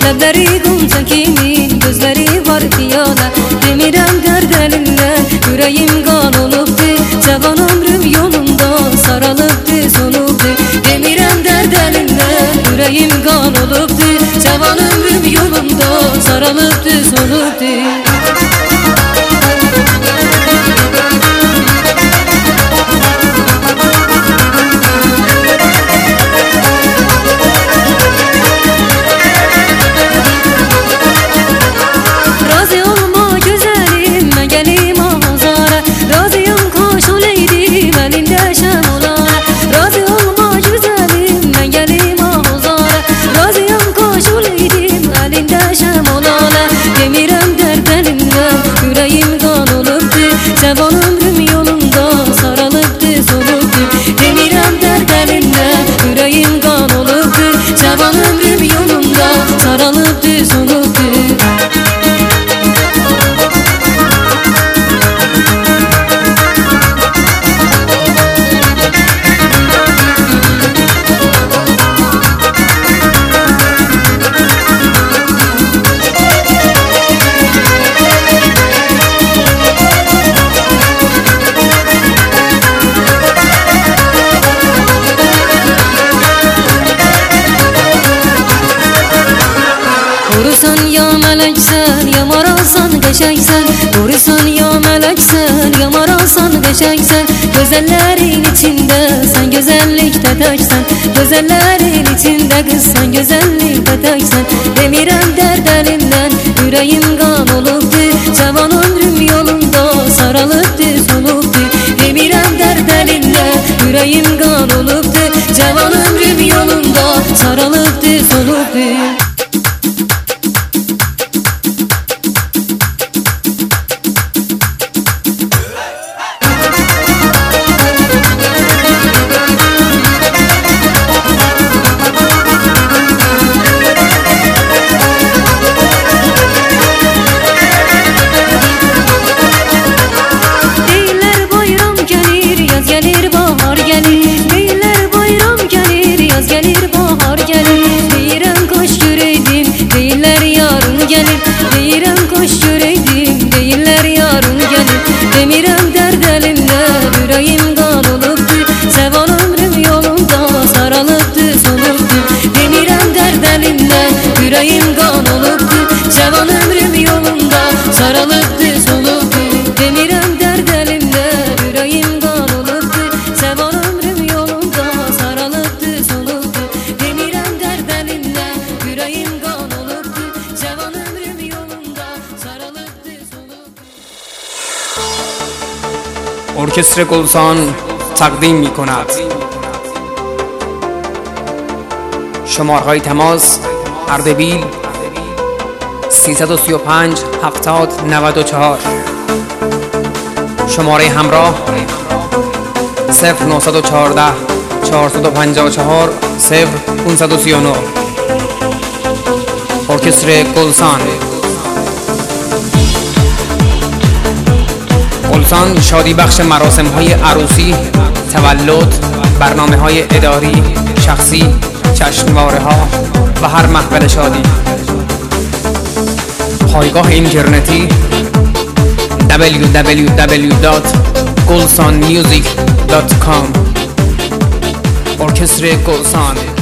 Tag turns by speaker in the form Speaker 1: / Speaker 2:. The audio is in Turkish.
Speaker 1: Lebleri gonca kimin, gözleri var piyale. Demirem derd elinden, yüreğim kan olupdu. Cavan ömrüm yolunda sarılıptı solupdu. Demirem derd elinden, yüreğim kan olupdu. Cavan ömrüm yolunda sarılıptı solupdu. Demirem derd elinden, yüreğim kan olupdu. Cavan ömrüm yolunda sarılıptı solupdu. Demirem derd elinden, yüreğim kan olupdu. Cavan ömrüm yolunda sarılıptı solupdu. Vurursan ya meleksen, ya marasan geçeysen. Vurursan ya meleksen, ya marasan geçeysen. Güzellerin içinde sen güzellikte teksen. Güzellerin içinde kız sen güzellikte teksen. Demirem derd elinden, yüreğim kan olupdu. Cavan ömrüm yolunda sarılıptı solupdu. Demirem derd elinden, yüreğim kan olupdu. Cavan ömrüm yolunda sarılıptı solupdu. Gelir bahar gelir, değiller bayram gelir. Yaz gelir bahar gelir. Değirem koş göreydim, değiller yarın gelir. Değirem koş göreydim, değiller yarın gelir. Demirem derd elinden, yüreğim kan olupdu. Cavan ömrüm yolunda sarılıptı solupdu. Demirem derd elinden, yüreğim kan olupdu. Cavan ömrüm yolunda sarılıptı solupdu. Demirem derd elinden, yüreğim kan olupdu. Cavan ömrüm yolunda sarılıptı solupdu. Demirem derd elinden, yüreğim kan olupdu. Cavan ömrüm yolunda sarılıptı solupdu.
Speaker 2: ارکستر گلسان تقدیم می کند. شمارهای تماس: اردبیل 335 70 94. شماره همراه 0914 454 0539. ارکستر گلسان. گلسان شادی بخش مراسم های عروسی، تولد، برنامه های اداری، شخصی، جشنواره ها و هر محفل شادی. پایگاه اینترنتی www.gulsanmusic.com. ارکستر گلسان.